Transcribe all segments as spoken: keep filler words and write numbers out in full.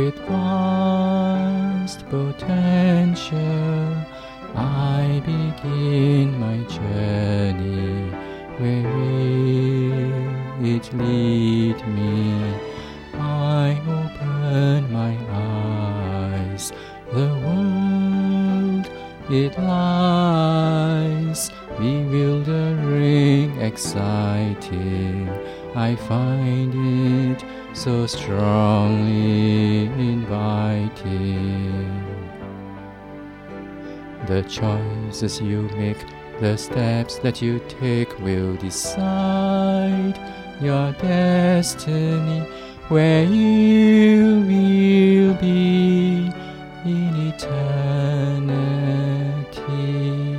with vast potential, I begin my journey. Where will it lead me? I open my eyes. The world, it lies, bewildering, exciting. I find it so strongly inviting. The choices you make, the steps that you take will decide your destiny, where you will be in eternity.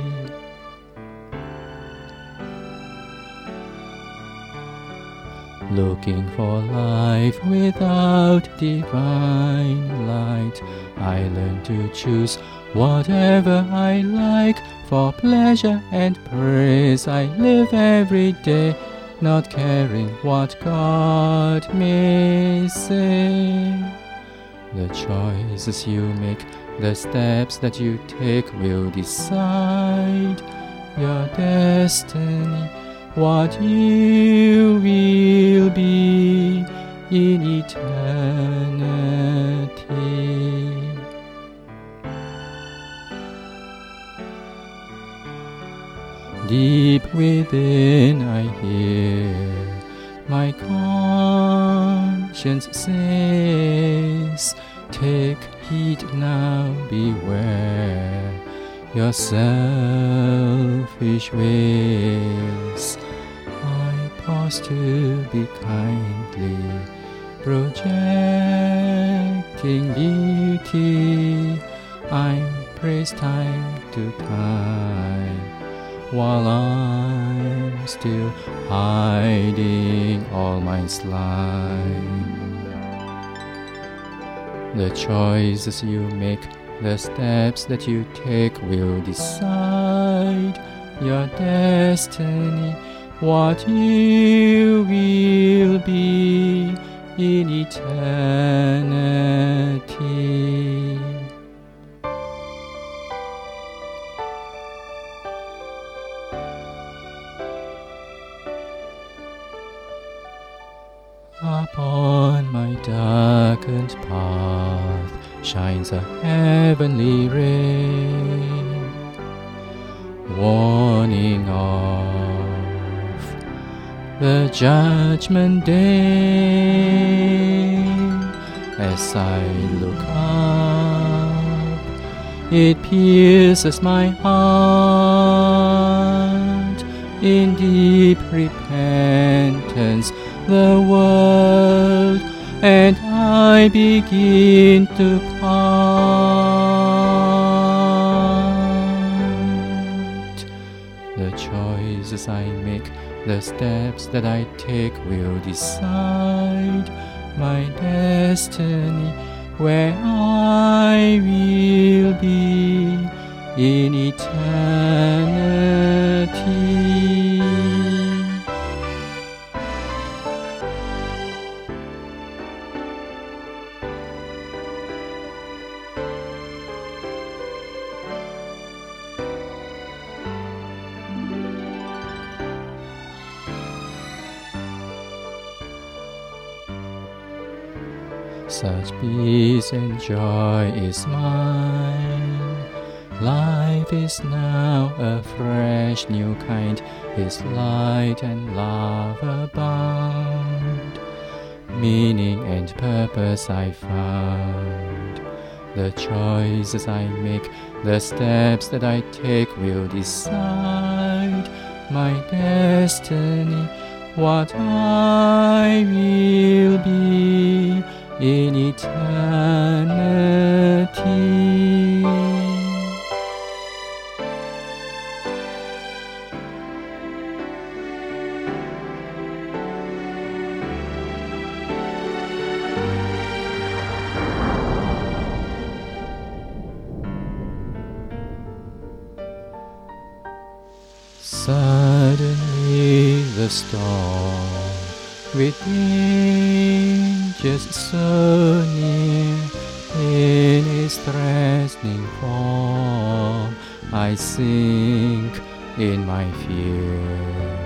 Looking for life without divine light, I learn to choose whatever I like. For pleasure and praise I live every day, not caring what God may say. The choices you make, the steps that you take will decide your destiny, what you will be in eternity. Deep within I hear my conscience says, take heed now, beware your selfish ways. I pause to be kindly projecting beauty. I praise time to time, while I'm still hiding all my slime. The choices you make, the steps that you take will decide your destiny, what you will be in eternity. Upon my darkened path shines a heavenly ray, warning of the judgment day. As I look up, it pierces my heart. In deep repentance the world and I begin to part. The choices I make, the steps that I take will decide my destiny, where I will be in eternity. Such peace and joy is mine. Life is now a fresh new kind. His light and love abound. Meaning and purpose I found. The choices I make, the steps that I take will decide my destiny, what I will be in eternity. Suddenly the storm within just so near in its threatening form, I sink in my fear.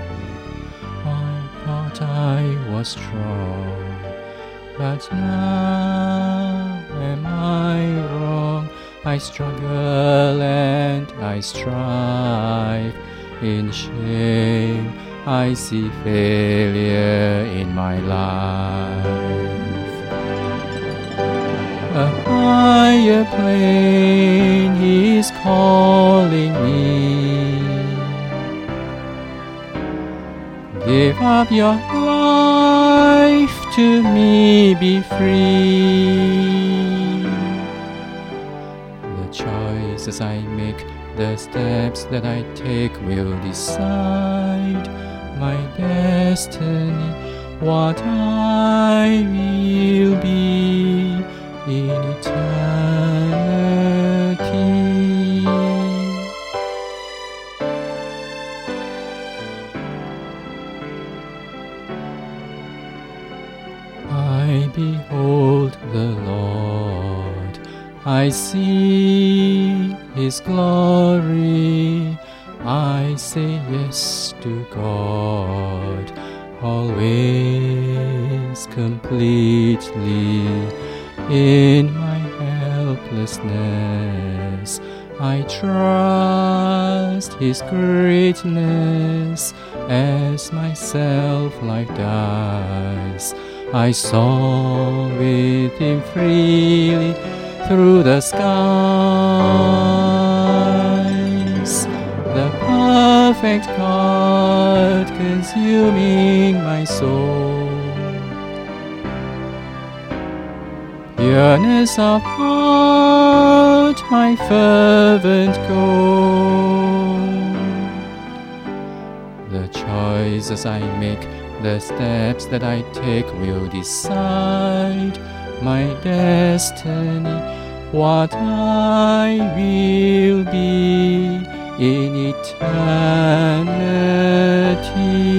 I thought I was strong, but now am I wrong? I struggle and I strive. In shame I see failure in my life. A higher plane is calling me. Give up your life to me, be free. The choices I make, the steps that I take will decide my destiny, what I will be in eternity. I behold the Lord, I see His glory, I say yes to God, always completely. In my helplessness, I trust His greatness as my self-life dies. I soar with Him freely through the skies. The perfect God consuming my soul. Pureness of heart, my fervent goal. The choices I make, the steps that I take will decide my destiny, what I will be in eternity.